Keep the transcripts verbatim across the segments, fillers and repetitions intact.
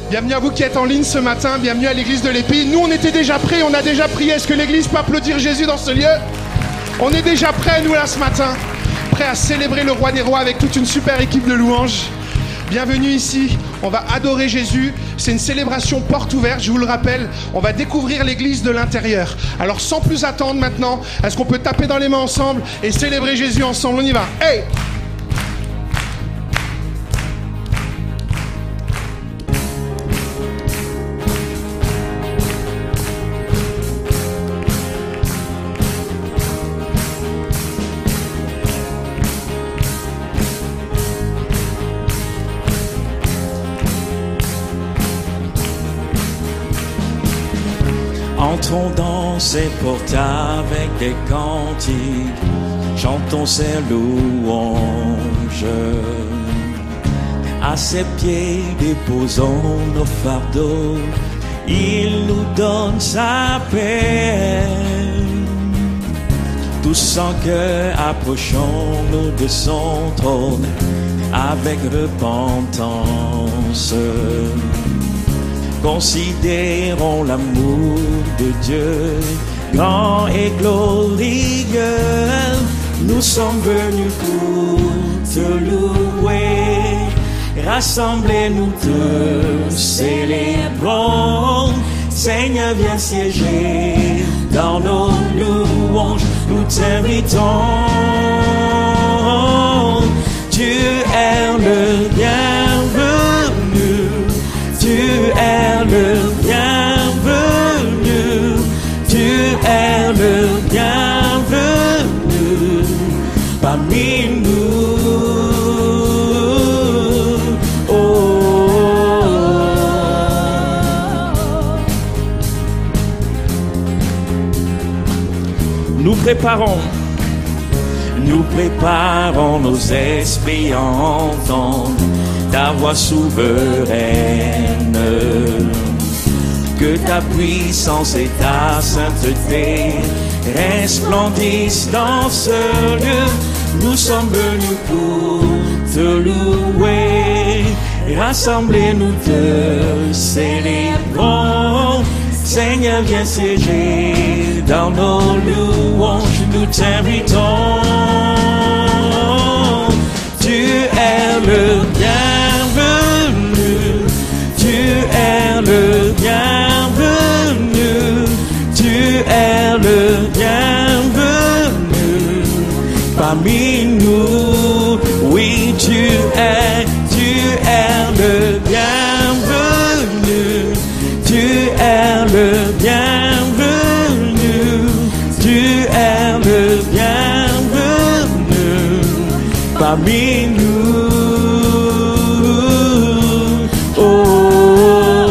Bienvenue à vous qui êtes en ligne ce matin, bienvenue à l'église de l'Épée. Nous on était déjà prêts, on a déjà prié. Est-ce que l'église peut applaudir Jésus dans ce lieu? On est déjà prêts nous là ce matin, prêts à célébrer le roi des rois avec toute une super équipe de louanges. Bienvenue ici, on va adorer Jésus. C'est une célébration porte ouverte, je vous le rappelle. On va découvrir l'église de l'intérieur. Alors sans plus attendre maintenant, est-ce qu'on peut taper dans les mains ensemble et célébrer Jésus ensemble? On y va. Hey! Entrons dans ses portes avec des cantiques, chantons ses louanges. À ses pieds déposons nos fardeaux, il nous donne sa paix. Tous en cœur approchons-nous de son trône avec repentance. Considérons l'amour de Dieu, grand et glorieux. Nous sommes venus pour te louer. Rassemblez-nous te célébrons. Seigneur, viens siéger dans nos louanges. Nous t'invitons. Tu es le bienvenu. Tu es le bienvenu, tu es le bienvenu parmi nous. Oh, oh, oh. Nous préparons, nous préparons nos esprits à entendre ta voix souveraine, que ta puissance et ta sainteté resplendissent dans ce lieu. Nous sommes venus pour te louer, rassemblez-nous te célébrons. Seigneur, viens siéger dans nos louanges, nous t'invitons. Tu es le bienvenu, tu es le bienvenu, tu es le bienvenu parmi nous. Oui, tu es, tu es le bienvenu, tu es le bienvenu, tu es le bienvenu parmi nous. Oh, oh, oh.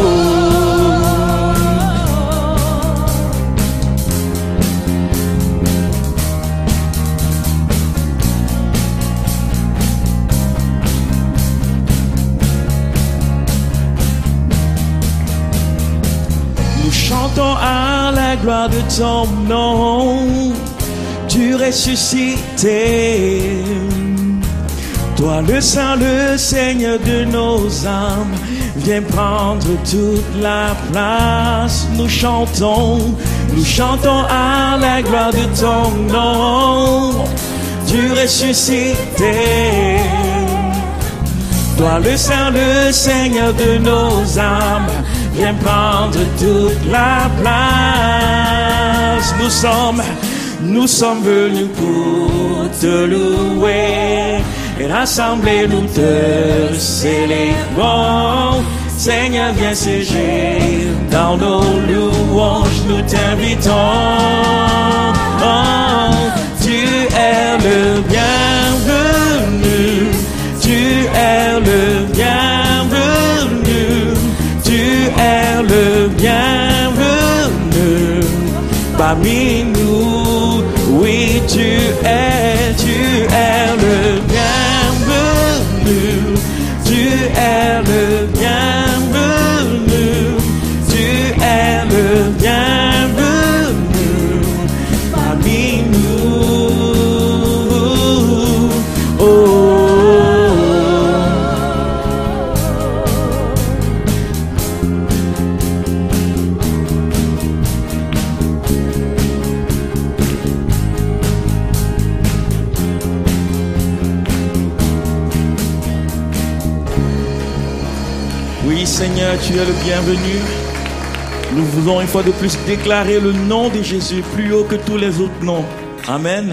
Nous chantons à la gloire de ton nom, tu ressuscité. Toi le Saint, le Seigneur de nos âmes, viens prendre toute la place. Nous chantons, nous chantons à la gloire de ton nom, tu ressuscité. Toi le Saint, le Seigneur de nos âmes, viens prendre toute la place. Nous sommes, nous sommes venus pour te louer. Et rassemblez-nous te célébrons. Seigneur, viens siéger dans nos louanges, nous t'invitons. Oh, tu es le bienvenu, tu es le bienvenu, tu es le bienvenu parmi nous. Oui, tu es, tu es le bienvenu, tu es le bienvenu, tu es le bienvenu parmi nous. Oh, oh, oh. Seigneur, tu es le bienvenu. Nous voulons une fois de plus déclarer le nom de Jésus plus haut que tous les autres noms. Amen.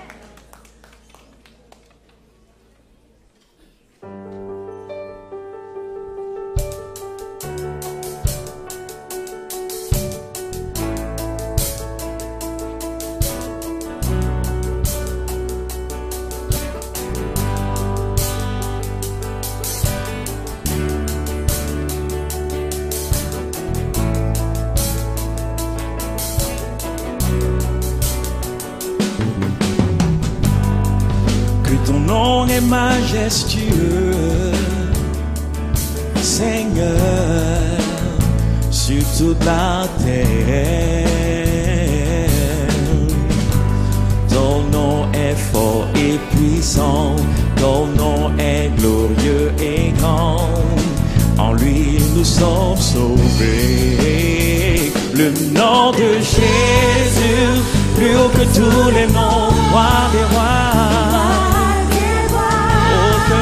Ton nom est majestueux, Seigneur, sur toute la terre. Ton nom est fort et puissant, ton nom est glorieux et grand. En lui nous sommes sauvés. Le nom de Jésus, plus haut que tous les noms, roi des rois. Le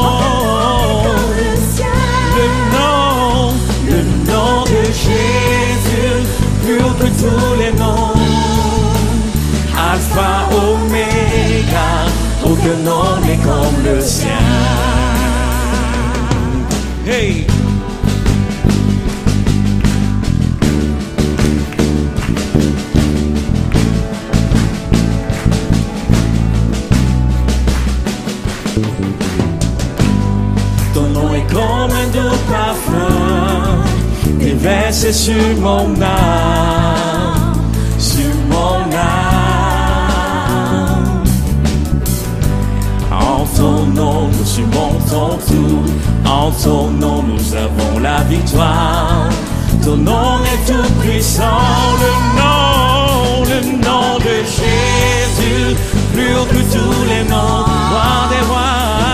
nom, le nom de Jésus, plus haut que tous les noms. Alpha, Oméga, aucun nom n'est comme le sien. Hey! Comme un doux parfum déversé sur mon âme, sur mon âme. En ton nom nous surmontons tout, en ton nom nous avons la victoire. Ton nom est tout puissant, le nom, le nom de Jésus, plus haut que tous les noms, roi des rois.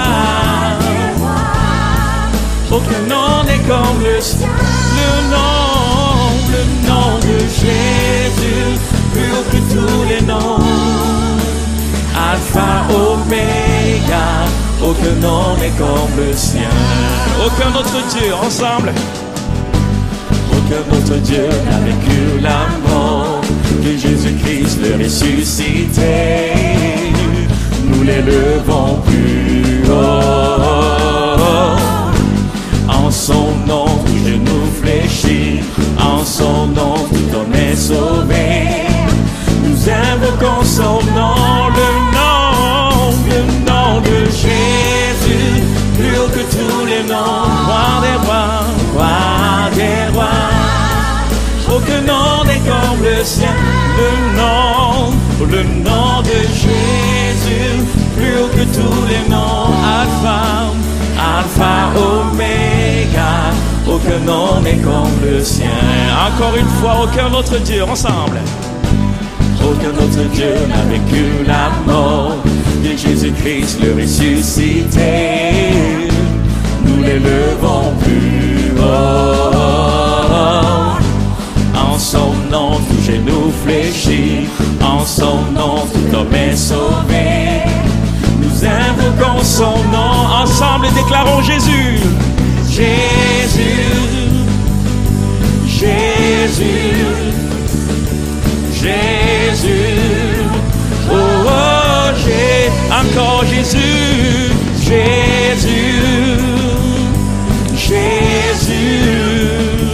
Aucun nom n'est comme le sien. Le nom, le nom de Jésus, plus haut que tous les noms. Alpha, Oméga, aucun nom n'est comme le sien. Aucun autre Dieu, ensemble. Aucun autre Dieu n'a vaincu la mort que Jésus-Christ le ressuscité. Nous l'élevons plus haut. En son nom, tout genou fléchit. En son nom, tout homme est sauvé. Nous invoquons son nom, le nom, le nom de Jésus, plus haut que tous les noms. Roi des rois, roi des rois. Aucun nom n'est comme le sien. Le nom, le nom de Jésus, plus haut que tous les noms. Alpha, Alpha, Oméga, aucun nom n'est comme le sien. Encore une fois, aucun autre Dieu, ensemble. Aucun autre Dieu n'a vaincu la mort que Jésus-Christ le ressuscité. Nous l'élevons plus haut. En son nom, tout genou fléchit. En son nom, tout homme est sauvé. Nous invoquons son nom, ensemble et déclarons Jésus. Jésus, Jésus, Jésus. Oh, oh, j'ai encore Jésus, Jésus, Jésus,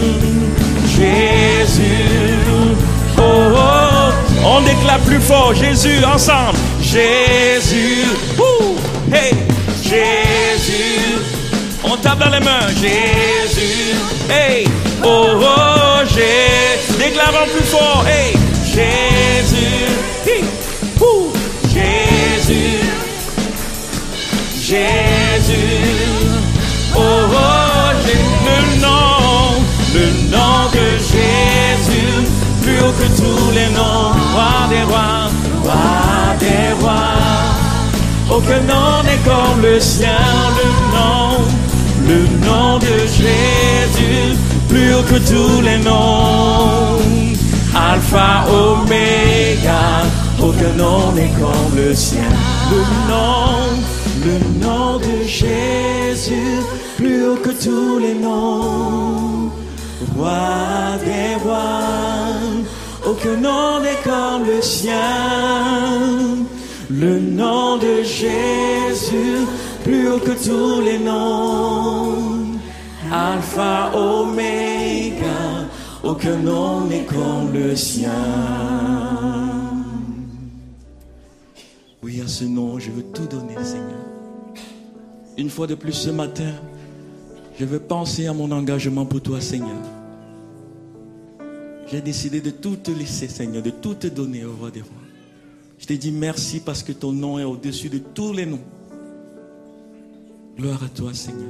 Jésus. Oh, oh, on déclare plus fort Jésus ensemble. Jésus, ouh, hey, Jésus, on tape dans les mains, Jésus, hey, oh, oh, Jésus, déclarons plus fort, hey, Jésus, hey, ouh, Jésus, Jésus, oh, oh, Jésus, le nom, le nom de Jésus, plus haut que tous les noms, roi des rois, roi des rois. Aucun nom n'est comme le sien, le nom, le nom de Jésus, plus haut que tous les noms. Alpha, Oméga, aucun nom n'est comme le sien. Le nom, le nom de Jésus, plus haut que tous les noms, roi des rois, aucun nom n'est comme le sien, le nom de Jésus, plus haut que tous les noms, Alpha, Oméga, aucun nom n'est comme le sien. Oui, à ce nom, je veux tout donner, Seigneur. Une fois de plus ce matin, je veux penser à mon engagement pour toi, Seigneur. J'ai décidé de tout te laisser, Seigneur, de tout te donner au roi des rois. Je te dis merci parce que ton nom est au-dessus de tous les noms. Gloire à toi, Seigneur.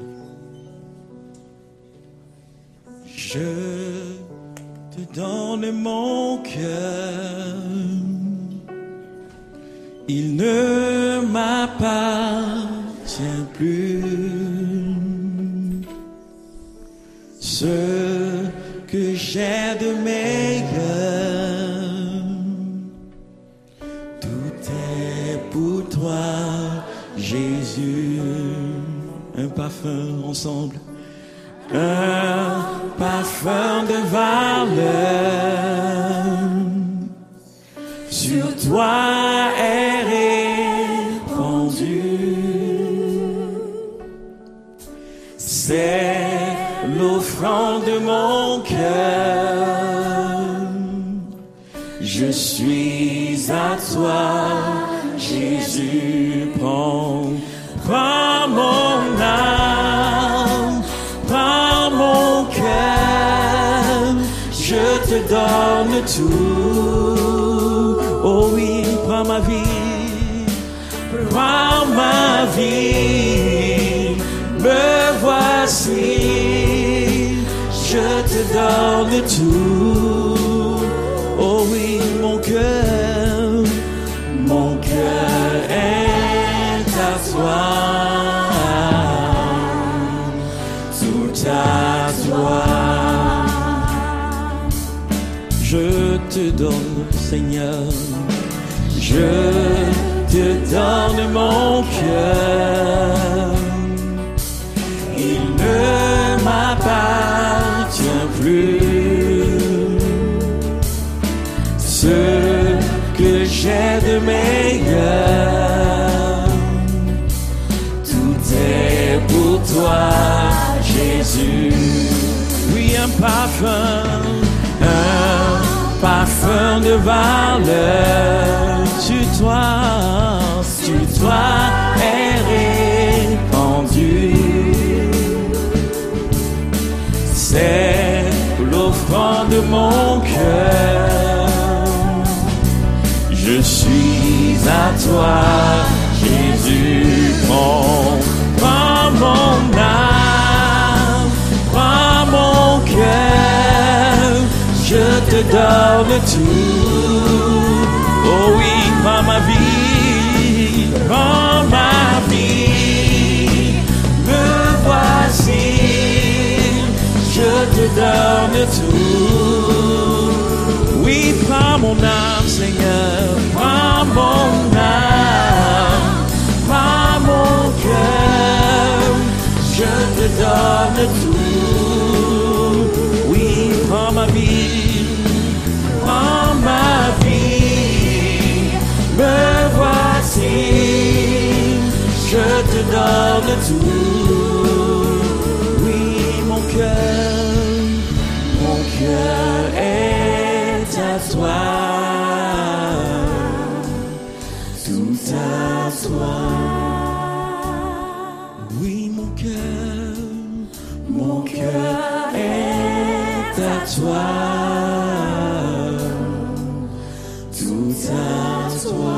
Je te donne mon cœur. Il ne m'appartient plus. Ce que j'ai de meilleur, tout est pour toi, Jésus. Un parfum ensemble, un parfum de valeur sur toi est répandu. C'est l'offrande de mon cœur. Je suis à toi, Jésus. Prends, prends mon âme, prends mon cœur. Je te donne tout. Oh oui, prends ma vie, prends ma vie. Me voici, je te donne tout. Oh oui, mon cœur, mon cœur est à toi, tout à toi. Je te donne, Seigneur, je te donne mon cœur. Il ne m'appartient plus. Ce que j'ai de meilleur, tout est pour toi, Jésus. Oui, un parfum, un parfum de valeur sur toi, sur toi est répandu. C'est l'offrande de mon cœur. Je suis à toi, Jésus. Prends, prends mon âme, prends mon cœur. Je te donne tout. Oh oui, prends ma vie, prends ma vie. Me voici, je te donne tout. Oui, prends mon âme, Seigneur, prends mon âme, prends mon cœur, je te donne tout. Oui, prends ma vie, prends ma vie, me voici, je te donne tout. Oui, mon cœur, mon cœur est à toi, tout à toi. Oui, mon cœur, mon cœur est à toi, tout à toi.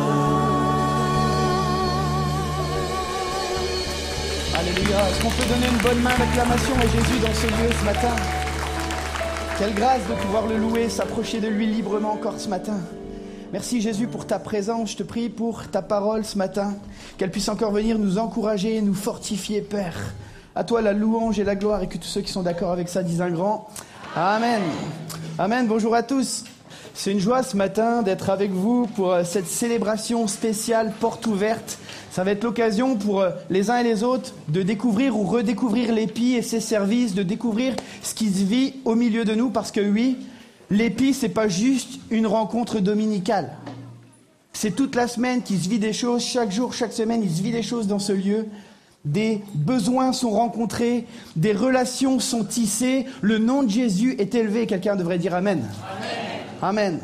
Alléluia. Est-ce qu'on peut donner une bonne main d'acclamation à Jésus dans ce lieu ce matin? Quelle grâce de pouvoir le louer, s'approcher de lui librement encore ce matin. Merci Jésus pour ta présence, je te prie pour ta parole ce matin, qu'elle puisse encore venir nous encourager, nous fortifier, Père. À toi la louange et la gloire, et que tous ceux qui sont d'accord avec ça disent un grand Amen. Amen, bonjour à tous. C'est une joie ce matin d'être avec vous pour cette célébration spéciale porte ouverte. Ça va être l'occasion pour les uns et les autres de découvrir ou redécouvrir l'Épi et ses services, de découvrir ce qui se vit au milieu de nous, parce que oui, l'Épi, c'est pas juste une rencontre dominicale. C'est toute la semaine qu'il se vit des choses, chaque jour, chaque semaine, il se vit des choses dans ce lieu. Des besoins sont rencontrés, des relations sont tissées, le nom de Jésus est élevé. Quelqu'un devrait dire Amen. Amen. Amen.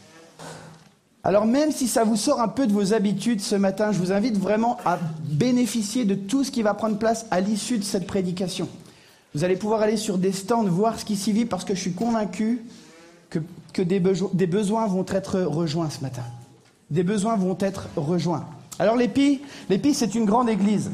Alors même si ça vous sort un peu de vos habitudes ce matin, je vous invite vraiment à bénéficier de tout ce qui va prendre place à l'issue de cette prédication. Vous allez pouvoir aller sur des stands, voir ce qui s'y vit, parce que je suis convaincu que, que des, beso- des besoins vont être rejoints ce matin. Des besoins vont être rejoints. Alors l'Épi, l'Épi c'est une grande église.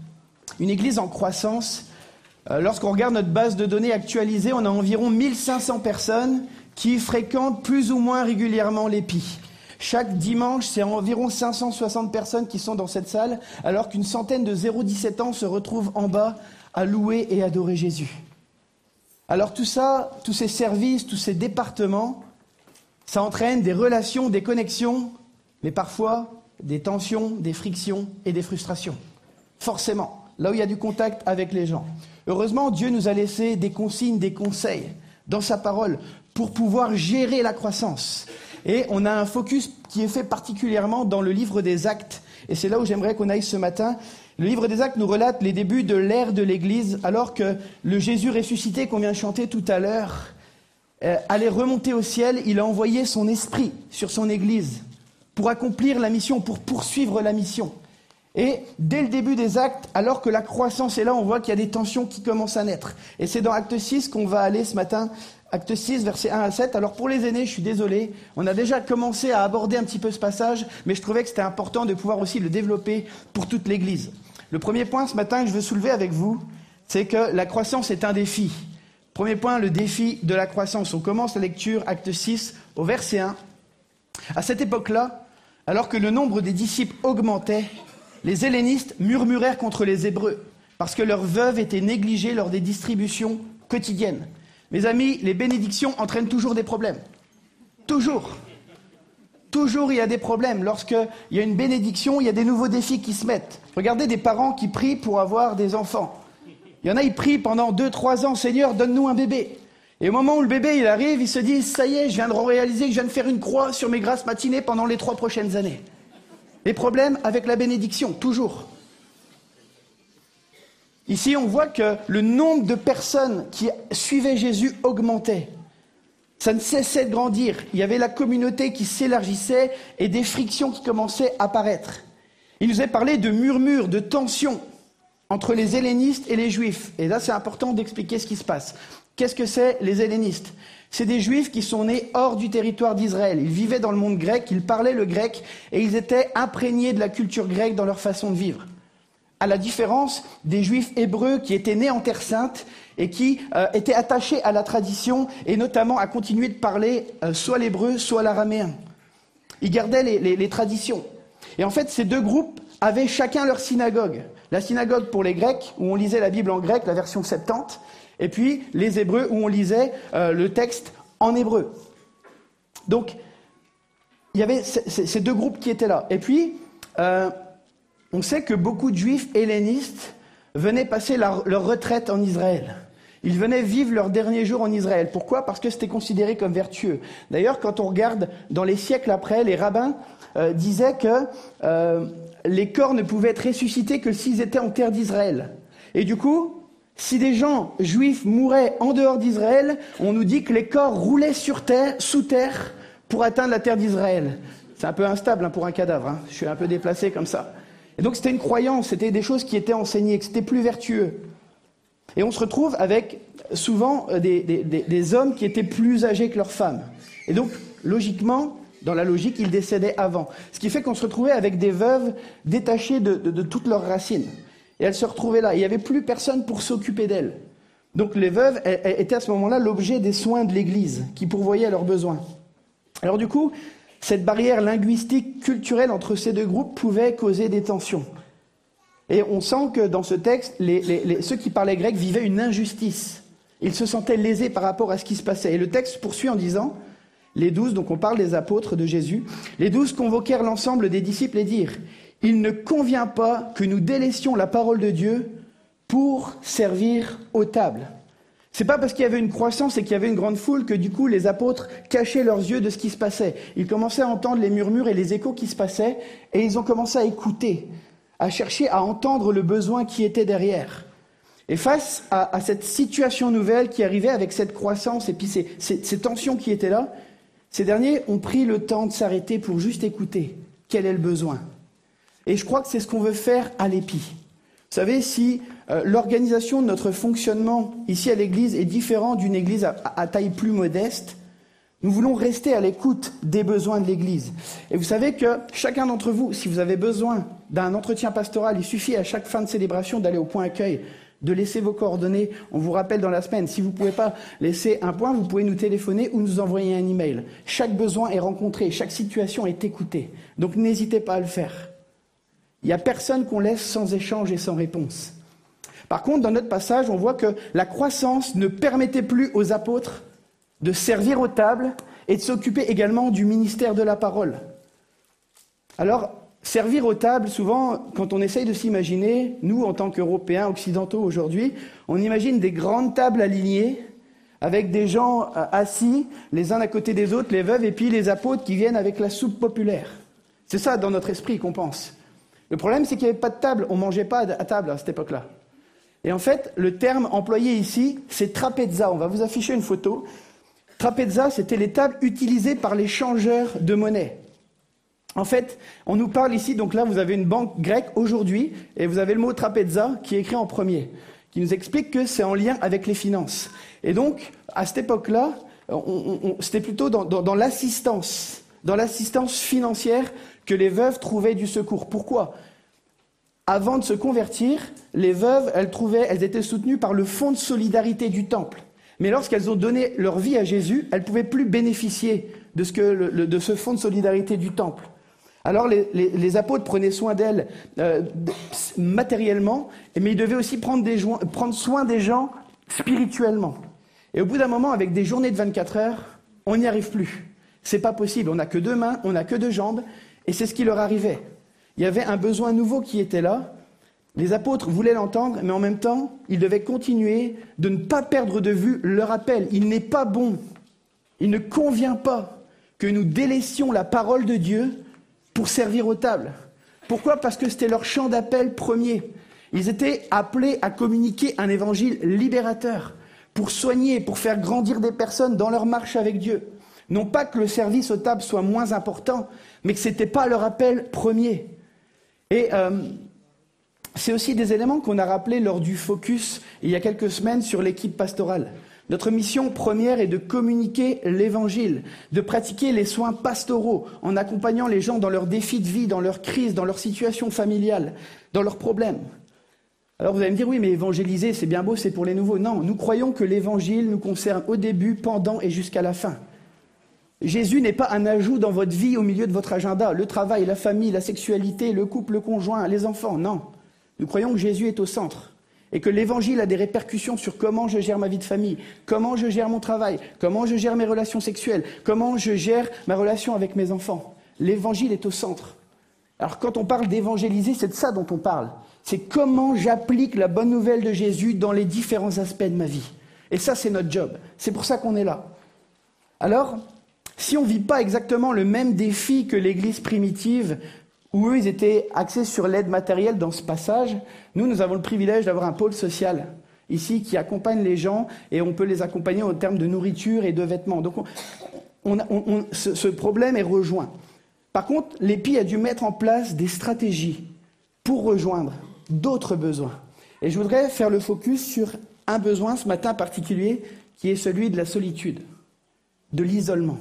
Une église en croissance. Euh, lorsqu'on regarde notre base de données actualisée, on a environ mille cinq cents personnes qui fréquentent plus ou moins régulièrement l'Épi. Chaque dimanche, c'est environ cinq cent soixante personnes qui sont dans cette salle, alors qu'une centaine de zéro dix-sept ans se retrouvent en bas à louer et adorer Jésus. Alors tout ça, tous ces services, tous ces départements, ça entraîne des relations, des connexions, mais parfois des tensions, des frictions et des frustrations. Forcément, là où il y a du contact avec les gens. Heureusement, Dieu nous a laissé des consignes, des conseils dans sa parole pour pouvoir gérer la croissance. Et on a un focus qui est fait particulièrement dans le livre des Actes. Et c'est là où j'aimerais qu'on aille ce matin. Le livre des Actes nous relate les débuts de l'ère de l'Église, alors que le Jésus ressuscité qu'on vient de chanter tout à l'heure euh, allait remonter au ciel. Il a envoyé son esprit sur son Église pour accomplir la mission, pour poursuivre la mission. Et dès le début des Actes, alors que la croissance est là, on voit qu'il y a des tensions qui commencent à naître. Et c'est dans Acte six qu'on va aller ce matin. Acte six, versets un à sept. Alors pour les aînés, je suis désolé, on a déjà commencé à aborder un petit peu ce passage, mais je trouvais que c'était important de pouvoir aussi le développer pour toute l'Église. Le premier point ce matin que je veux soulever avec vous, c'est que la croissance est un défi. Premier point, le défi de la croissance. On commence la lecture, Acte six, au verset un. À cette époque-là, alors que le nombre des disciples augmentait, les hellénistes murmurèrent contre les Hébreux, parce que leurs veuves étaient négligées lors des distributions quotidiennes. Mes amis, les bénédictions entraînent toujours des problèmes. Toujours. Toujours il y a des problèmes. Lorsqu'il y a une bénédiction, il y a des nouveaux défis qui se mettent. Regardez des parents qui prient pour avoir des enfants. Il y en a, ils prient pendant deux, trois ans, Seigneur, donne-nous un bébé. Et au moment où le bébé il arrive, ils se disent, ça y est, je viens de réaliser que je viens de faire une croix sur mes grasses matinées pendant les trois prochaines années. Les problèmes avec la bénédiction, toujours. Ici, on voit que le nombre de personnes qui suivaient Jésus augmentait. Ça ne cessait de grandir. Il y avait la communauté qui s'élargissait et des frictions qui commençaient à apparaître. Il nous est parlé de murmures, de tensions entre les hellénistes et les juifs. Et là, c'est important d'expliquer ce qui se passe. Qu'est-ce que c'est les hellénistes ? C'est des juifs qui sont nés hors du territoire d'Israël. Ils vivaient dans le monde grec, ils parlaient le grec et ils étaient imprégnés de la culture grecque dans leur façon de vivre. À la différence des juifs hébreux qui étaient nés en Terre Sainte et qui euh, étaient attachés à la tradition et notamment à continuer de parler euh, soit l'hébreu, soit l'araméen. Ils gardaient les, les, les traditions. Et en fait, ces deux groupes avaient chacun leur synagogue. La synagogue pour les Grecs, où on lisait la Bible en grec, la version Septante, et puis les Hébreux, où on lisait euh, le texte en hébreu. Donc, il y avait c- c- ces deux groupes qui étaient là. Et puis, euh, on sait que beaucoup de juifs hellénistes venaient passer la, leur retraite en Israël. Ils venaient vivre leurs derniers jours en Israël. Pourquoi ? Parce que c'était considéré comme vertueux. D'ailleurs, quand on regarde dans les siècles après, les rabbins euh, disaient que euh, les corps ne pouvaient être ressuscités que s'ils étaient en terre d'Israël. Et du coup, si des gens juifs mouraient en dehors d'Israël, on nous dit que les corps roulaient sur terre, sous terre, pour atteindre la terre d'Israël. C'est un peu instable hein, pour un cadavre. Hein. Je suis un peu déplacé comme ça. Et donc c'était une croyance, c'était des choses qui étaient enseignées, que c'était plus vertueux. Et on se retrouve avec souvent des, des, des, des hommes qui étaient plus âgés que leurs femmes. Et donc, logiquement, dans la logique, ils décédaient avant. Ce qui fait qu'on se retrouvait avec des veuves détachées de, de, de toutes leurs racines. Et elles se retrouvaient là. Il n'y avait plus personne pour s'occuper d'elles. Donc les veuves elles, elles étaient à ce moment-là l'objet des soins de l'Église, qui pourvoyaient à leurs besoins. Alors du coup, cette barrière linguistique, culturelle entre ces deux groupes pouvait causer des tensions. Et on sent que dans ce texte, les, les, les, ceux qui parlaient grec vivaient une injustice. Ils se sentaient lésés par rapport à ce qui se passait. Et le texte poursuit en disant Les douze, donc on parle des apôtres de Jésus, les douze convoquèrent l'ensemble des disciples et dirent « Il ne convient pas que nous délaissions la parole de Dieu pour servir aux tables. » C'est pas parce qu'il y avait une croissance et qu'il y avait une grande foule que du coup les apôtres cachaient leurs yeux de ce qui se passait. Ils commençaient à entendre les murmures et les échos qui se passaient et ils ont commencé à écouter, à chercher à entendre le besoin qui était derrière. Et face à, à cette situation nouvelle qui arrivait avec cette croissance et puis ces, ces, ces tensions qui étaient là, ces derniers ont pris le temps de s'arrêter pour juste écouter quel est le besoin. Et je crois que c'est ce qu'on veut faire à l'Épi. Vous savez, si euh, l'organisation de notre fonctionnement ici à l'Église est différente d'une Église à, à taille plus modeste, nous voulons rester à l'écoute des besoins de l'Église. Et vous savez que chacun d'entre vous, si vous avez besoin d'un entretien pastoral, il suffit à chaque fin de célébration d'aller au point accueil, de laisser vos coordonnées. On vous rappelle dans la semaine. Si vous ne pouvez pas laisser un point, vous pouvez nous téléphoner ou nous envoyer un email. Chaque besoin est rencontré, chaque situation est écoutée. Donc n'hésitez pas à le faire. Il n'y a personne qu'on laisse sans échange et sans réponse. Par contre, dans notre passage, on voit que la croissance ne permettait plus aux apôtres de servir aux tables et de s'occuper également du ministère de la parole. Alors, servir aux tables, souvent, quand on essaye de s'imaginer, nous, en tant qu'Européens occidentaux aujourd'hui, on imagine des grandes tables alignées avec des gens assis, les uns à côté des autres, les veuves, et puis les apôtres qui viennent avec la soupe populaire. C'est ça, dans notre esprit, qu'on pense. Le problème, c'est qu'il n'y avait pas de table. On ne mangeait pas à table à cette époque-là. Et en fait, le terme employé ici, c'est trapezza. On va vous afficher une photo. Trapezza, c'était les tables utilisées par les changeurs de monnaie. En fait, on nous parle ici, donc là, vous avez une banque grecque aujourd'hui, et vous avez le mot trapezza qui est écrit en premier, qui nous explique que c'est en lien avec les finances. Et donc, à cette époque-là, on, on, on, c'était plutôt dans, dans, dans l'assistance, dans l'assistance financière que les veuves trouvaient du secours. Pourquoi ? Avant de se convertir, les veuves, elles, trouvaient, elles étaient soutenues par le fonds de solidarité du temple. Mais lorsqu'elles ont donné leur vie à Jésus, elles ne pouvaient plus bénéficier de ce, que le, le, de ce fonds de solidarité du temple. Alors les, les, les apôtres prenaient soin d'elles euh, matériellement, mais ils devaient aussi prendre, des, prendre soin des gens spirituellement. Et au bout d'un moment, avec des journées de vingt-quatre heures, on n'y arrive plus. C'est pas possible, on n'a que deux mains, on n'a que deux jambes, et c'est ce qui leur arrivait. Il y avait un besoin nouveau qui était là. Les apôtres voulaient l'entendre, mais en même temps, ils devaient continuer de ne pas perdre de vue leur appel. Il n'est pas bon, il ne convient pas que nous délaissions la parole de Dieu pour servir aux tables. Pourquoi ? Parce que c'était leur champ d'appel premier. Ils étaient appelés à communiquer un évangile libérateur, pour soigner, pour faire grandir des personnes dans leur marche avec Dieu. Non pas que le service aux tables soit moins important, mais que ce n'était pas leur appel premier. Et euh, c'est aussi des éléments qu'on a rappelés lors du focus il y a quelques semaines sur l'équipe pastorale. Notre mission première est de communiquer l'évangile, de pratiquer les soins pastoraux en accompagnant les gens dans leurs défis de vie, dans leurs crises, dans leur situation familiale, dans leurs problèmes. Alors vous allez me dire, oui, mais évangéliser, c'est bien beau, c'est pour les nouveaux. Non, nous croyons que l'évangile nous concerne au début, pendant et jusqu'à la fin. Jésus n'est pas un ajout dans votre vie au milieu de votre agenda. Le travail, la famille, la sexualité, le couple, le conjoint, les enfants, non. Nous croyons que Jésus est au centre et que l'évangile a des répercussions sur comment je gère ma vie de famille, comment je gère mon travail, comment je gère mes relations sexuelles, comment je gère ma relation avec mes enfants. L'évangile est au centre. Alors quand on parle d'évangéliser, c'est de ça dont on parle. C'est comment j'applique la bonne nouvelle de Jésus dans les différents aspects de ma vie. Et ça, c'est notre job. C'est pour ça qu'on est là. Alors, si on ne vit pas exactement le même défi que l'Église primitive, où eux, ils étaient axés sur l'aide matérielle dans ce passage, nous, nous avons le privilège d'avoir un pôle social, ici, qui accompagne les gens, et on peut les accompagner en termes de nourriture et de vêtements. Donc, on, on, on, ce, ce problème est rejoint. Par contre, l'Épi a dû mettre en place des stratégies pour rejoindre d'autres besoins. Et je voudrais faire le focus sur un besoin, ce matin particulier, qui est celui de la solitude, de l'isolement.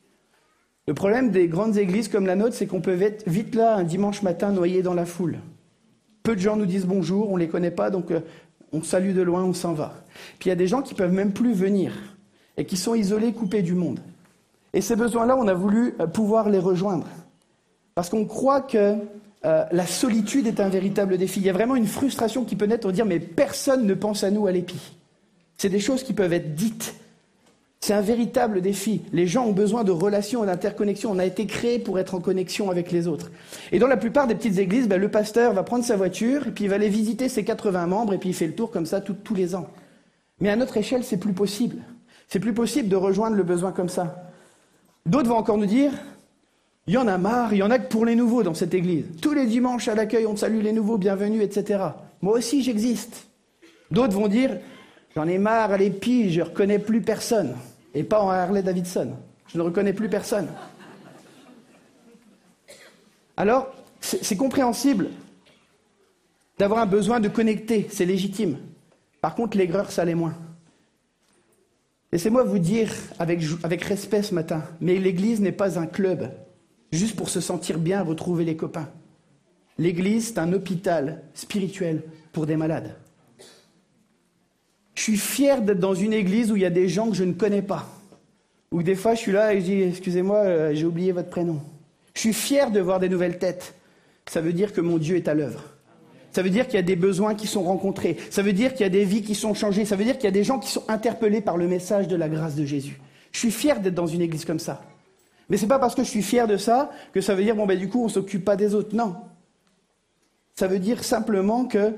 Le problème des grandes églises comme la nôtre, c'est qu'on peut être vite là, un dimanche matin, noyé dans la foule. Peu de gens nous disent bonjour, on ne les connaît pas, donc euh, on salue de loin, on s'en va. Puis il y a des gens qui ne peuvent même plus venir et qui sont isolés, coupés du monde. Et ces besoins-là, on a voulu euh, pouvoir les rejoindre. Parce qu'on croit que euh, la solitude est un véritable défi. Il y a vraiment une frustration qui peut naître de dire « mais personne ne pense à nous à l'Épi ». C'est des choses qui peuvent être dites. C'est un véritable défi. Les gens ont besoin de relations et d'interconnexion. On a été créés pour être en connexion avec les autres. Et dans la plupart des petites églises, ben, le pasteur va prendre sa voiture et puis il va aller visiter ses quatre-vingts membres et puis il fait le tour comme ça tout, tous les ans. Mais à notre échelle, c'est plus possible. C'est plus possible de rejoindre le besoin comme ça. D'autres vont encore nous dire, il y en a marre, il y en a que pour les nouveaux dans cette église. Tous les dimanches à l'accueil, on salue les nouveaux, bienvenue, et cetera. Moi aussi, j'existe. D'autres vont dire, j'en ai marre, allez pige, je ne reconnais plus personne. Et pas en Harley Davidson. Je ne reconnais plus personne. Alors, c'est, c'est compréhensible d'avoir un besoin de connecter, c'est légitime. Par contre, l'aigreur, ça l'est moins. Laissez-moi vous dire avec, avec respect ce matin, mais l'Église n'est pas un club, juste pour se sentir bien, retrouver les copains. L'Église, c'est un hôpital spirituel pour des malades. Je suis fier d'être dans une église où il y a des gens que je ne connais pas. Où des fois, je suis là et je dis, excusez-moi, euh, j'ai oublié votre prénom. Je suis fier de voir des nouvelles têtes. Ça veut dire que mon Dieu est à l'œuvre. Ça veut dire qu'il y a des besoins qui sont rencontrés. Ça veut dire qu'il y a des vies qui sont changées. Ça veut dire qu'il y a des gens qui sont interpellés par le message de la grâce de Jésus. Je suis fier d'être dans une église comme ça. Mais c'est pas parce que je suis fier de ça que ça veut dire, bon ben du coup, on s'occupe pas des autres. Non. Ça veut dire simplement que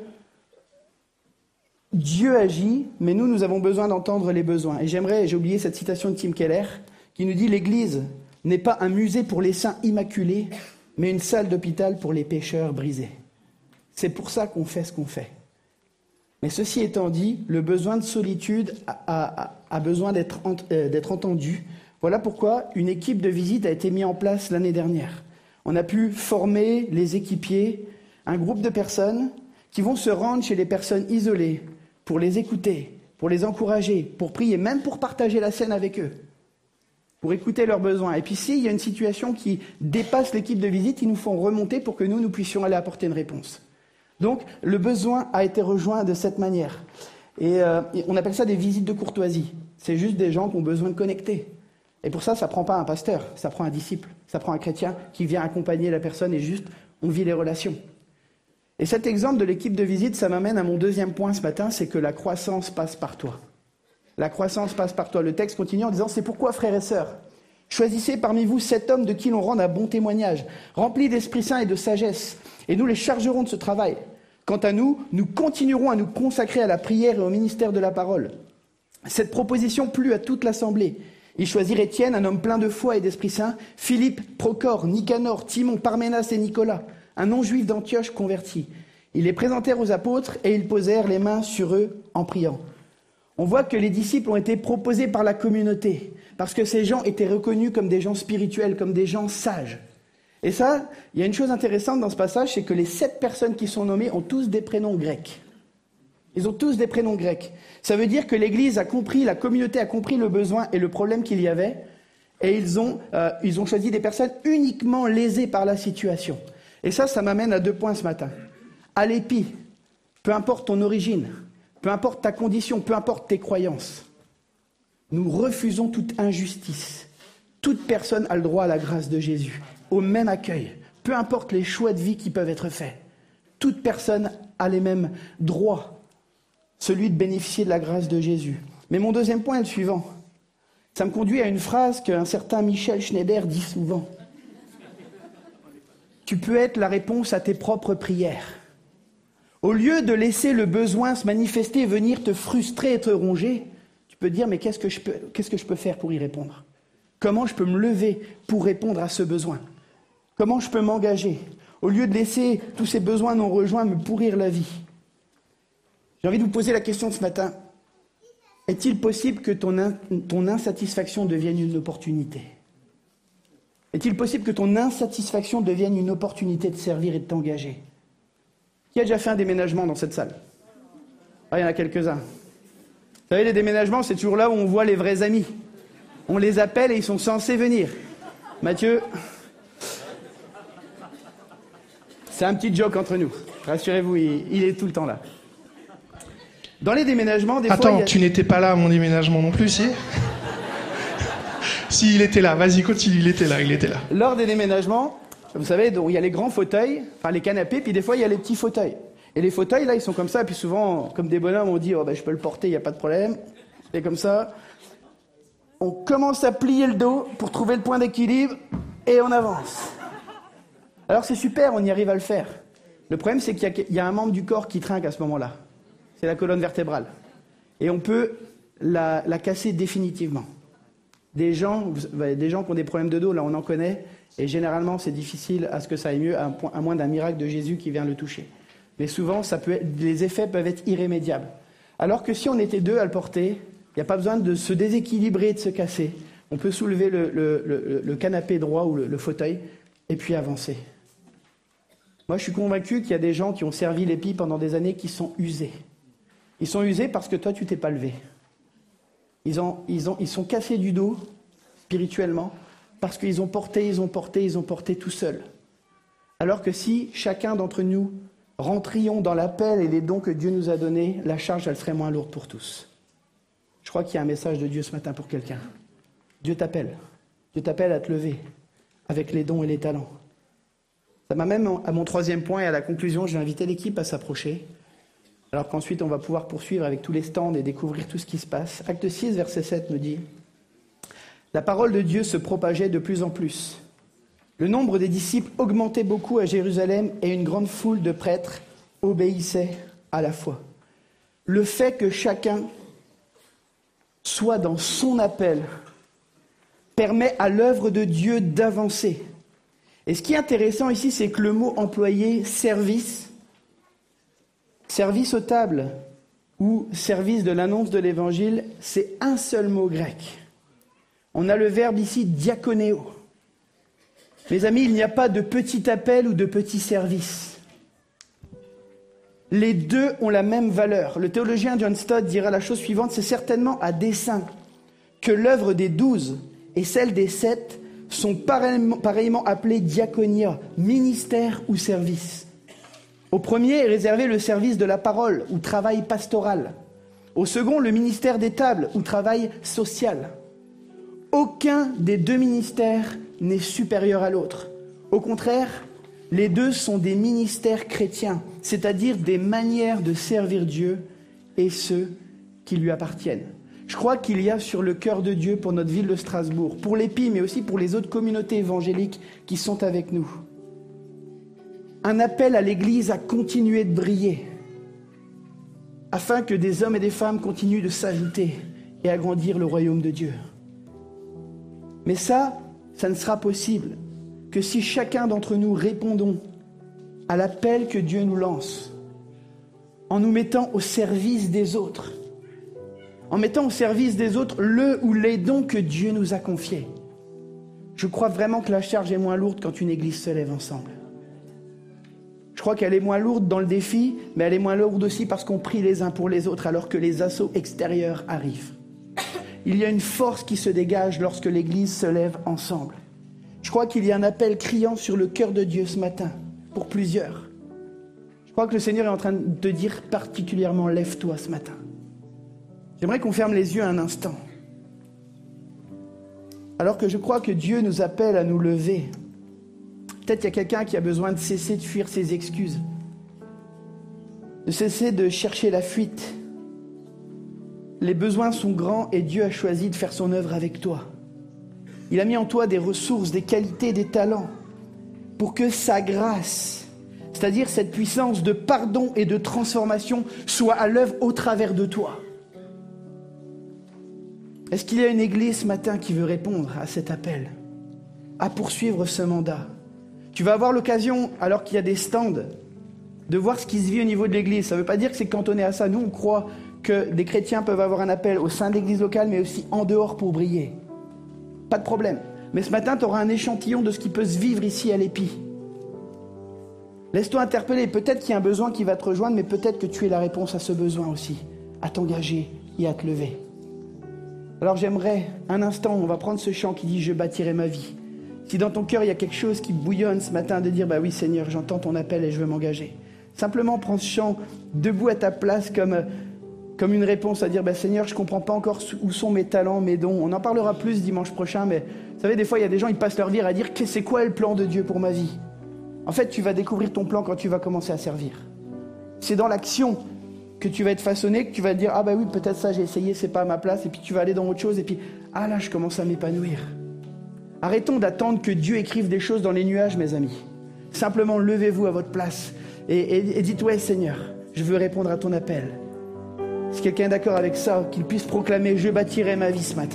Dieu agit, mais nous, nous avons besoin d'entendre les besoins. Et j'aimerais, j'ai oublié cette citation de Tim Keller, qui nous dit « L'Église n'est pas un musée pour les saints immaculés, mais une salle d'hôpital pour les pécheurs brisés. » C'est pour ça qu'on fait ce qu'on fait. Mais ceci étant dit, le besoin de solitude a, a, a besoin d'être, euh, d'être entendu. Voilà pourquoi une équipe de visite a été mise en place l'année dernière. On a pu former les équipiers, un groupe de personnes qui vont se rendre chez les personnes isolées, pour les écouter, pour les encourager, pour prier, même pour partager la scène avec eux, pour écouter leurs besoins. Et puis s'il y a une situation qui dépasse l'équipe de visite, ils nous font remonter pour que nous, nous puissions aller apporter une réponse. Donc le besoin a été rejoint de cette manière. Et euh, on appelle ça des visites de courtoisie. C'est juste des gens qui ont besoin de connecter. Et pour ça, ça ne prend pas un pasteur, ça prend un disciple, ça prend un chrétien qui vient accompagner la personne et juste, on vit les relations. Et cet exemple de l'équipe de visite, ça m'amène à mon deuxième point ce matin, c'est que la croissance passe par toi. La croissance passe par toi. Le texte continue en disant, c'est pourquoi, frères et sœurs, choisissez parmi vous sept hommes de qui l'on rende un bon témoignage, remplis d'Esprit Saint et de sagesse, et nous les chargerons de ce travail. Quant à nous, nous continuerons à nous consacrer à la prière et au ministère de la parole. Cette proposition plut à toute l'assemblée. Ils choisirent Étienne, un homme plein de foi et d'Esprit Saint, Philippe, Procor, Nicanor, Timon, Parménas et Nicolas, un non-juif d'Antioche converti. Ils les présentèrent aux apôtres et ils posèrent les mains sur eux en priant. On voit que les disciples ont été proposés par la communauté, parce que ces gens étaient reconnus comme des gens spirituels, comme des gens sages. Et ça, il y a une chose intéressante dans ce passage, c'est que les sept personnes qui sont nommées ont tous des prénoms grecs. Ils ont tous des prénoms grecs. Ça veut dire que l'Église a compris, la communauté a compris le besoin et le problème qu'il y avait, et ils ont, euh, ils ont choisi des personnes uniquement lésées par la situation. Et ça, ça m'amène à deux points ce matin. À l'épi, peu importe ton origine, peu importe ta condition, peu importe tes croyances, nous refusons toute injustice. Toute personne a le droit à la grâce de Jésus, au même accueil, peu importe les choix de vie qui peuvent être faits. Toute personne a les mêmes droits, celui de bénéficier de la grâce de Jésus. Mais mon deuxième point est le suivant. Ça me conduit à une phrase qu'un certain Michel Schneider dit souvent. Tu peux être la réponse à tes propres prières. Au lieu de laisser le besoin se manifester, venir te frustrer et te ronger, tu peux te dire, mais qu'est-ce que je peux, qu'est-ce que je peux faire pour y répondre ? Comment je peux me lever pour répondre à ce besoin ? Comment je peux m'engager ? Au lieu de laisser tous ces besoins non rejoints me pourrir la vie. J'ai envie de vous poser la question ce matin. Est-il possible que ton, in, ton insatisfaction devienne une opportunité ? Est-il possible que ton insatisfaction devienne une opportunité de servir et de t'engager ? Qui a déjà fait un déménagement dans cette salle ? Ah, il y en a quelques-uns. Vous savez, les déménagements, c'est toujours là où on voit les vrais amis. On les appelle et ils sont censés venir. Mathieu, c'est un petit joke entre nous. Rassurez-vous, il, il est tout le temps là. Dans les déménagements, des Attends, fois... Attends, a... tu n'étais pas là à mon déménagement non plus, si ? Si, il était là. Vas-y, continue, il était là, il était là. Lors des déménagements, vous savez, donc, il y a les grands fauteuils, enfin les canapés, puis des fois, il y a les petits fauteuils. Et les fauteuils, là, ils sont comme ça, et puis souvent, comme des bonhommes, on dit, oh, ben, je peux le porter, il n'y a pas de problème. Et comme ça. on commence à plier le dos pour trouver le point d'équilibre et on avance. Alors c'est super, on y arrive à le faire. Le problème, c'est qu'il y a, il y a un membre du corps qui trinque à ce moment-là. C'est la colonne vertébrale. Et on peut la, la casser définitivement. Des gens, des gens qui ont des problèmes de dos, là on en connaît, et généralement c'est difficile à ce que ça aille mieux, à, à moins d'un miracle de Jésus qui vient le toucher. Mais souvent, ça peut être, les effets peuvent être irrémédiables. Alors que si on était deux à le porter, il n'y a pas besoin de se déséquilibrer, de se casser. On peut soulever le, le, le, le canapé droit ou le, le fauteuil, et puis avancer. Moi, je suis convaincu qu'il y a des gens qui ont servi l'épi pendant des années qui sont usés. Ils sont usés parce que toi, tu t'es pas levé. Ils, ont, ils, ont, ils sont cassés du dos, spirituellement, parce qu'ils ont porté, ils ont porté, ils ont porté tout seuls. Alors que si chacun d'entre nous rentrions dans l'appel et les dons que Dieu nous a donnés, la charge, elle serait moins lourde pour tous. Je crois qu'il y a un message de Dieu ce matin pour quelqu'un. Dieu t'appelle. Dieu t'appelle à te lever avec les dons et les talents. Ça m'amène à mon troisième point et à la conclusion. Je vais inviter l'équipe à s'approcher. Alors qu'ensuite, on va pouvoir poursuivre avec tous les stands et découvrir tout ce qui se passe. Acte six, verset sept me dit « La parole de Dieu se propageait de plus en plus. Le nombre des disciples augmentait beaucoup à Jérusalem et une grande foule de prêtres obéissait à la foi. Le fait que chacun soit dans son appel permet à l'œuvre de Dieu d'avancer. » Et ce qui est intéressant ici, c'est que le mot employé, service, service aux tables ou service de l'annonce de l'évangile, c'est un seul mot grec. On a le verbe ici diakonéo. Mes amis, il n'y a pas de petit appel ou de petit service. Les deux ont la même valeur. Le théologien John Stott dira la chose suivante, c'est certainement à dessein que l'œuvre des douze et celle des sept sont pareillement, pareillement appelées diaconia, ministère ou service. Au premier est réservé le service de la parole ou travail pastoral. Au second, le ministère des tables ou travail social. Aucun des deux ministères n'est supérieur à l'autre. Au contraire, les deux sont des ministères chrétiens, c'est-à-dire des manières de servir Dieu et ceux qui lui appartiennent. Je crois qu'il y a sur le cœur de Dieu pour notre ville de Strasbourg, pour l'Épi, mais aussi pour les autres communautés évangéliques qui sont avec nous, un appel à l'Église à continuer de briller, afin que des hommes et des femmes continuent de s'ajouter et agrandir le royaume de Dieu. Mais ça, ça ne sera possible que si chacun d'entre nous répondons à l'appel que Dieu nous lance, en nous mettant au service des autres, en mettant au service des autres le ou les dons que Dieu nous a confiés. Je crois vraiment que la charge est moins lourde quand une église se lève ensemble. Je crois qu'elle est moins lourde dans le défi, mais elle est moins lourde aussi parce qu'on prie les uns pour les autres alors que les assauts extérieurs arrivent. Il y a une force qui se dégage lorsque l'église se lève ensemble. Je crois qu'il y a un appel criant sur le cœur de Dieu ce matin, pour plusieurs. Je crois que le Seigneur est en train de te dire particulièrement, lève-toi ce matin. J'aimerais qu'on ferme les yeux un instant. Alors que je crois que Dieu nous appelle à nous lever. Peut-être qu'il y a quelqu'un qui a besoin de cesser de fuir ses excuses, de cesser de chercher la fuite. Les besoins sont grands et Dieu a choisi de faire son œuvre avec toi. Il a mis en toi des ressources, des qualités, des talents pour que sa grâce, c'est-à-dire cette puissance de pardon et de transformation, soit à l'œuvre au travers de toi. Est-ce qu'il y a une église ce matin qui veut répondre à cet appel, à poursuivre ce mandat? Tu vas avoir l'occasion, alors qu'il y a des stands, de voir ce qui se vit au niveau de l'église. Ça ne veut pas dire que c'est cantonné à ça. Nous, on croit que des chrétiens peuvent avoir un appel au sein de l'église locale, mais aussi en dehors pour briller. Pas de problème. Mais ce matin, tu auras un échantillon de ce qui peut se vivre ici à l'Épi. Laisse-toi interpeller. Peut-être qu'il y a un besoin qui va te rejoindre, mais peut-être que tu es la réponse à ce besoin aussi, à t'engager et à te lever. Alors j'aimerais, un instant, on va prendre ce chant qui dit « Je bâtirai ma vie ». Si dans ton cœur, il y a quelque chose qui bouillonne ce matin, de dire « Bah oui Seigneur, j'entends ton appel et je veux m'engager ». Simplement prends ce chant debout à ta place comme, comme une réponse à dire bah, « Seigneur, je ne comprends pas encore où sont mes talents, mes dons ». On en parlera plus dimanche prochain, mais vous savez, des fois, il y a des gens, ils passent leur vie à dire « C'est quoi le plan de Dieu pour ma vie ?» En fait, tu vas découvrir ton plan quand tu vas commencer à servir. C'est dans l'action que tu vas être façonné, que tu vas te dire « Ah bah oui, peut-être ça j'ai essayé, c'est pas à ma place », et puis tu vas aller dans autre chose, et puis « Ah là, je commence à m'épanouir ». Arrêtons d'attendre que Dieu écrive des choses dans les nuages, mes amis. Simplement, levez-vous à votre place et, et, et dites « Ouais, Seigneur, je veux répondre à ton appel ». Si quelqu'un est d'accord avec ça, qu'il puisse proclamer « Je bâtirai ma vie ce matin ».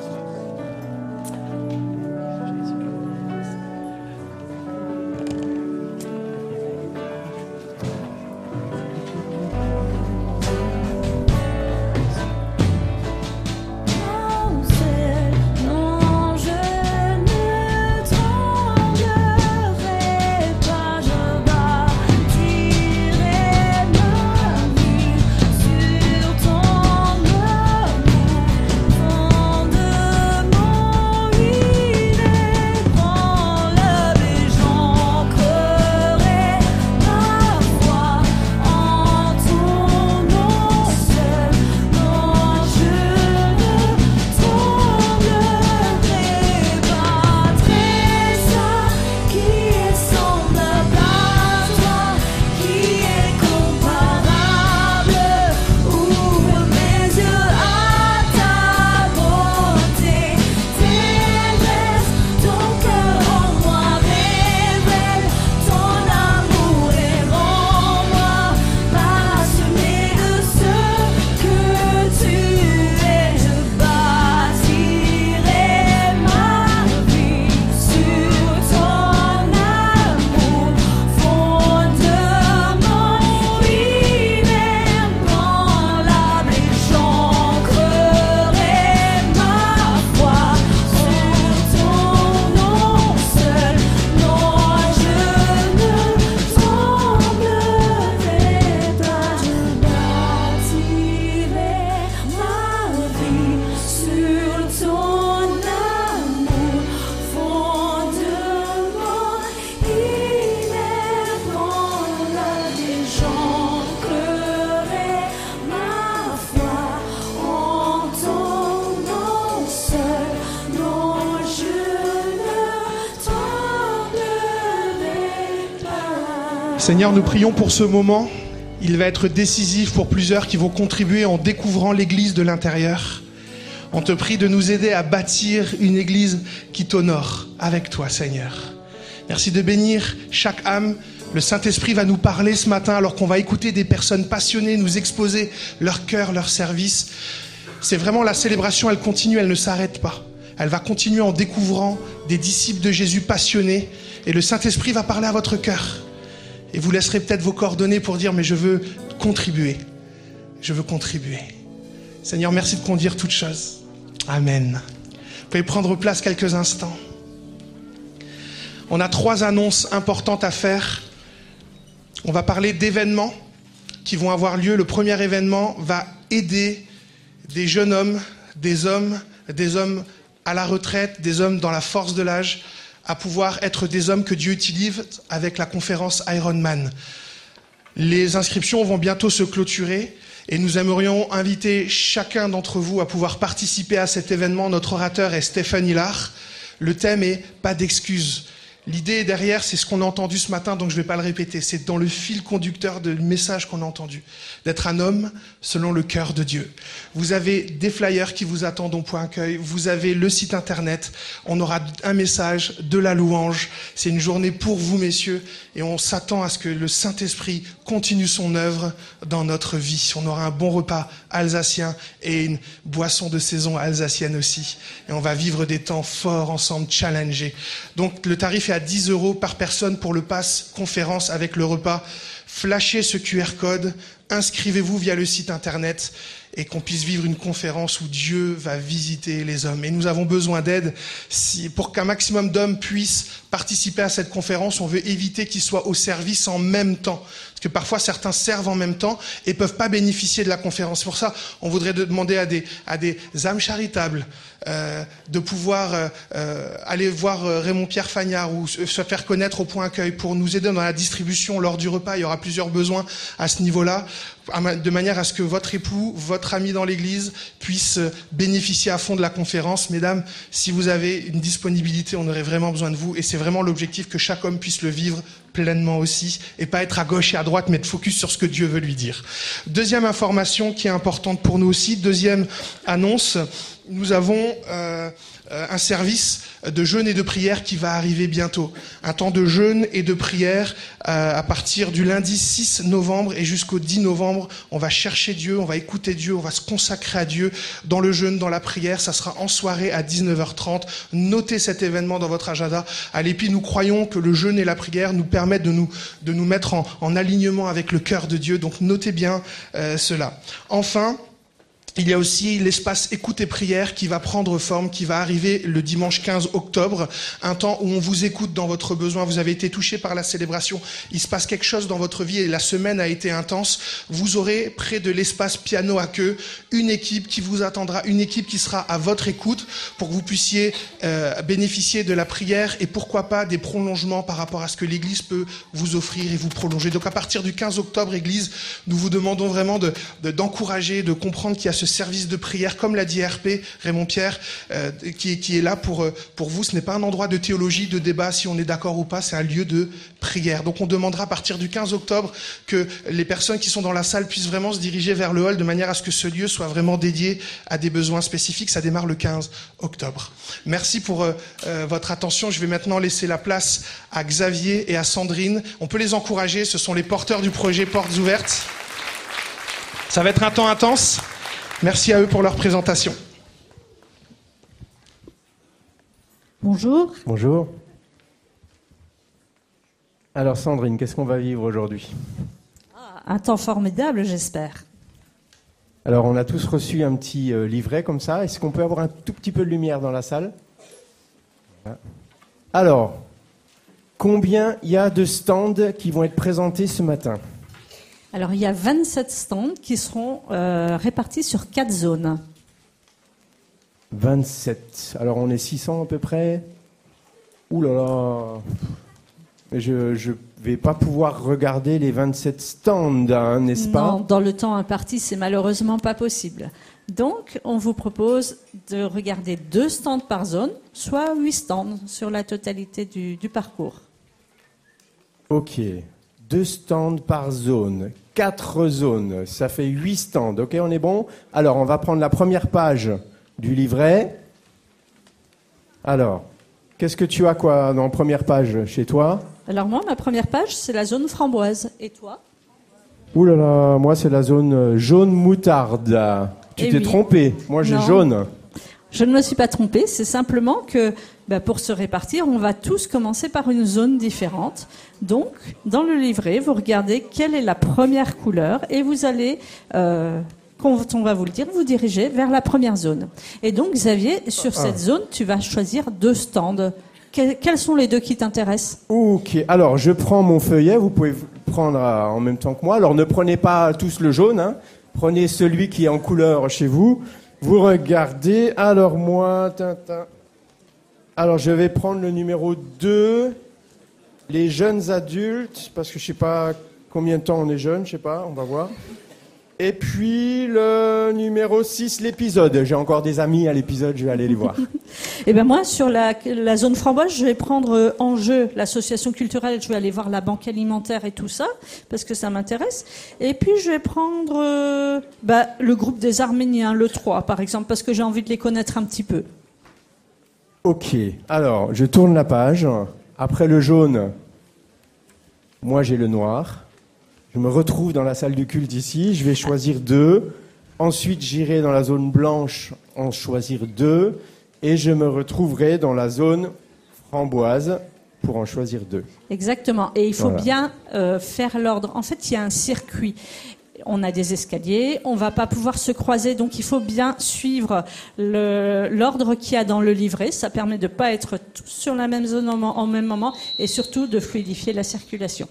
Seigneur, nous prions pour ce moment. Il va être décisif pour plusieurs qui vont contribuer en découvrant l'église de l'intérieur. On te prie de nous aider à bâtir une église qui t'honore avec toi, Seigneur. Merci de bénir chaque âme. Le Saint-Esprit va nous parler ce matin alors qu'on va écouter des personnes passionnées nous exposer leur cœur, leur service. C'est vraiment la célébration, elle continue, elle ne s'arrête pas. Elle va continuer en découvrant des disciples de Jésus passionnés et le Saint-Esprit va parler à votre cœur. Et vous laisserez peut-être vos coordonnées pour dire « mais je veux contribuer, je veux contribuer ». Seigneur, merci de conduire toutes choses. Amen. Vous pouvez prendre place quelques instants. On a trois annonces importantes à faire. On va parler d'événements qui vont avoir lieu. Le premier événement va aider des jeunes hommes, des hommes, des hommes à la retraite, des hommes dans la force de l'âge, à pouvoir être des hommes que Dieu utilise avec la conférence Ironman. Les inscriptions vont bientôt se clôturer et nous aimerions inviter chacun d'entre vous à pouvoir participer à cet événement. Notre orateur est Stéphane Hillard. Le thème est « Pas d'excuses ». L'idée derrière, c'est ce qu'on a entendu ce matin, donc je ne vais pas le répéter. C'est dans le fil conducteur du message qu'on a entendu. D'être un homme selon le cœur de Dieu. Vous avez des flyers qui vous attendent au point accueil. Vous avez le site internet. On aura un message, de la louange. C'est une journée pour vous, messieurs. Et on s'attend à ce que le Saint-Esprit continue son œuvre dans notre vie. On aura un bon repas alsacien et une boisson de saison alsacienne aussi. Et on va vivre des temps forts ensemble, challengés. Donc le tarif est à dix euros par personne pour le pass conférence avec le repas. Flashez ce Q R code, inscrivez-vous via le site internet et qu'on puisse vivre une conférence où Dieu va visiter les hommes. Et nous avons besoin d'aide. Si, pour qu'un maximum d'hommes puissent participer à cette conférence, on veut éviter qu'ils soient au service en même temps. Parce que parfois, certains servent en même temps et peuvent pas bénéficier de la conférence. Pour ça, on voudrait demander à des, à des âmes charitables euh, de pouvoir euh, euh, aller voir euh, Raymond-Pierre Fagnard ou se faire connaître au point accueil pour nous aider dans la distribution lors du repas. Il y aura plusieurs besoins à ce niveau-là, de manière à ce que votre époux, votre ami dans l'église puisse bénéficier à fond de la conférence. Mesdames, si vous avez une disponibilité, on aurait vraiment besoin de vous et c'est vraiment l'objectif que chaque homme puisse le vivre pleinement aussi, et pas être à gauche et à droite, mais être focus sur ce que Dieu veut lui dire. Deuxième information qui est importante pour nous aussi, deuxième annonce, nous avons euh, euh, un service de jeûne et de prière qui va arriver bientôt. Un temps de jeûne et de prière euh, à partir du lundi six novembre et jusqu'au dix novembre. On va chercher Dieu, on va écouter Dieu, on va se consacrer à Dieu dans le jeûne, dans la prière. Ça sera en soirée à dix-neuf heures trente. Notez cet événement dans votre agenda. À l'Épi, nous croyons que le jeûne et la prière nous permettent de nous, de nous mettre en, en alignement avec le cœur de Dieu. Donc notez bien euh, cela. Enfin, il y a aussi l'espace écoute et prière qui va prendre forme, qui va arriver le dimanche quinze octobre, un temps où on vous écoute dans votre besoin. Vous avez été touché par la célébration, il se passe quelque chose dans votre vie et la semaine a été intense. Vous aurez près de l'espace piano à queue une équipe qui vous attendra, une équipe qui sera à votre écoute pour que vous puissiez euh, bénéficier de la prière et pourquoi pas des prolongements par rapport à ce que l'Église peut vous offrir et vous prolonger. Donc à partir du quinze octobre, Église, nous vous demandons vraiment de, de, d'encourager, de comprendre qu'il y a ce service de prière, comme l'a dit R P, Raymond Pierre, euh, qui, qui est là pour, pour vous. Ce n'est pas un endroit de théologie, de débat, si on est d'accord ou pas, c'est un lieu de prière. Donc on demandera à partir du quinze octobre que les personnes qui sont dans la salle puissent vraiment se diriger vers le hall de manière à ce que ce lieu soit vraiment dédié à des besoins spécifiques. Ça démarre le quinze octobre. Merci pour euh, euh, votre attention. Je vais maintenant laisser la place à Xavier et à Sandrine. On peut les encourager, ce sont les porteurs du projet Portes Ouvertes. Ça va être un temps intense. Merci à eux pour leur présentation. Bonjour. Bonjour. Alors Sandrine, qu'est-ce qu'on va vivre aujourd'hui ? Un temps formidable, j'espère. Alors on a tous reçu un petit euh, livret comme ça. Est-ce qu'on peut avoir un tout petit peu de lumière dans la salle ? Alors, combien il y a de stands qui vont être présentés ce matin ? Alors, il y a vingt-sept stands qui seront euh, répartis sur quatre zones. vingt-sept. Alors, on est six cents à peu près. Ouh là là. Je ne vais pas pouvoir regarder les vingt-sept stands, hein, n'est-ce pas ? Non, dans le temps imparti, c'est malheureusement pas possible. Donc, on vous propose de regarder deux stands par zone, soit huit stands sur la totalité du, du parcours. Ok. Deux stands par zone, quatre zones, ça fait huit stands. Ok, on est bon ? Alors, on va prendre la première page du livret. Alors, qu'est-ce que tu as quoi dans la première page chez toi ? Alors moi, ma première page, c'est la zone framboise. Et toi ? Ouh là là, moi c'est la zone jaune moutarde. Tu Eh t'es oui. trompé, moi j'ai Non. jaune. Je ne me suis pas trompée, c'est simplement que bah, pour se répartir, on va tous commencer par une zone différente. Donc, dans le livret, vous regardez quelle est la première couleur et vous allez, euh, quand on va vous le dire, vous diriger vers la première zone. Et donc, Xavier, sur Ah. cette zone, tu vas choisir deux stands. Que- quels sont les deux qui t'intéressent ? Ok, alors je prends mon feuillet, vous pouvez prendre euh, en même temps que moi. Alors ne prenez pas tous le jaune, hein. Prenez celui qui est en couleur chez vous. Vous regardez, alors moi, tintin. Alors je vais prendre le numéro deux, les jeunes adultes, parce que je sais pas combien de temps on est jeune, je sais pas, on va voir. Et puis le numéro six, l'épisode. J'ai encore des amis à l'épisode, je vais aller les voir. Eh ben moi, sur la, la zone framboise, je vais prendre euh, en jeu l'association culturelle. Je vais aller voir la banque alimentaire et tout ça, parce que ça m'intéresse. Et puis, je vais prendre euh, bah, le groupe des Arméniens, le trois, par exemple, parce que j'ai envie de les connaître un petit peu. Ok, alors je tourne la page. Après le jaune, moi j'ai le noir. Je me retrouve dans la salle du culte ici. Je vais choisir deux. Ensuite, j'irai dans la zone blanche en choisir deux. Et je me retrouverai dans la zone framboise pour en choisir deux. Exactement. Et il faut Voilà. bien euh, faire l'ordre. En fait, il y a un circuit. On a des escaliers, on va pas pouvoir se croiser, donc il faut bien suivre le, l'ordre qu'il y a dans le livret. Ça permet de pas être tous sur la même zone en, en même moment et surtout de fluidifier la circulation.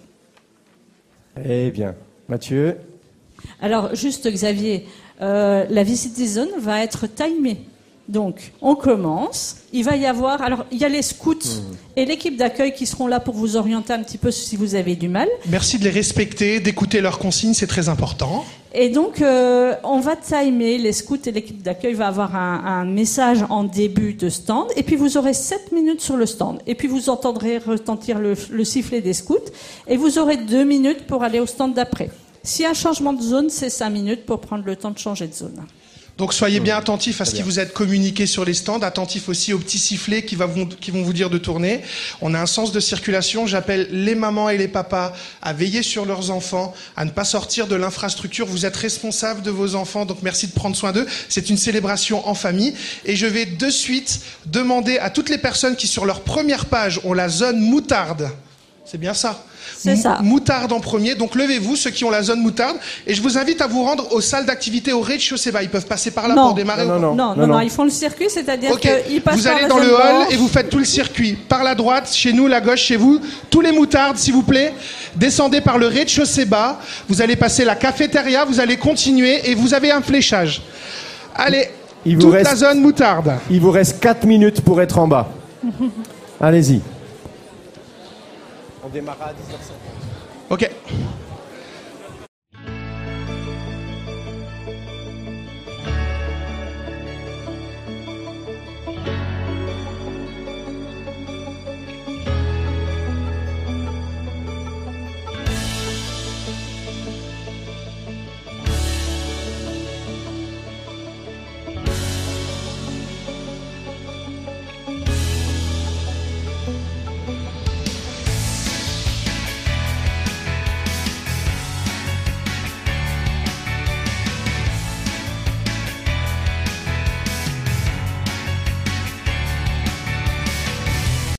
Eh bien, Mathieu, Alors, juste Xavier, euh, la visite des zones va être timée. Donc, on commence. Il va y avoir... Alors, il y a les scouts mmh. et l'équipe d'accueil qui seront là pour vous orienter un petit peu si vous avez du mal. Merci de les respecter, d'écouter leurs consignes, c'est très important. Et donc, euh, on va timer. Les scouts et l'équipe d'accueil va avoir un, un message en début de stand. Et puis, vous aurez sept minutes sur le stand. Et puis, vous entendrez retentir le, le sifflet des scouts. Et vous aurez deux minutes pour aller au stand d'après. S'il y a un changement de zone, c'est cinq minutes pour prendre le temps de changer de zone. Donc soyez bien attentifs à ce qui vous est communiqué sur les stands, attentifs aussi aux petits sifflets qui, va vous, qui vont vous dire de tourner. On a un sens de circulation, j'appelle les mamans et les papas à veiller sur leurs enfants, à ne pas sortir de l'infrastructure. Vous êtes responsables de vos enfants, donc merci de prendre soin d'eux. C'est une célébration en famille. Et je vais de suite demander à toutes les personnes qui sur leur première page ont la zone moutarde, c'est bien ça. C'est ça. Moutarde en premier, donc levez-vous ceux qui ont la zone moutarde et je vous invite à vous rendre aux salles d'activité au rez-de-chaussée. Bah, ils peuvent passer par là non. pour démarrer. Non, non, non, non, non, non, ils font le circuit, c'est-à-dire okay. qu'ils passent vous par allez la dans zone le hall blanche. et vous faites tout le circuit. Par la droite, chez nous, la gauche, chez vous. Tous les moutardes, s'il vous plaît. Descendez par le rez-de-chaussée bas. Vous allez passer la cafétéria, vous allez continuer et vous avez un fléchage. Allez, il vous toute reste, la zone moutarde. Il vous reste quatre minutes pour être en bas. Allez-y. On démarre à dix heures cinquante. Ok.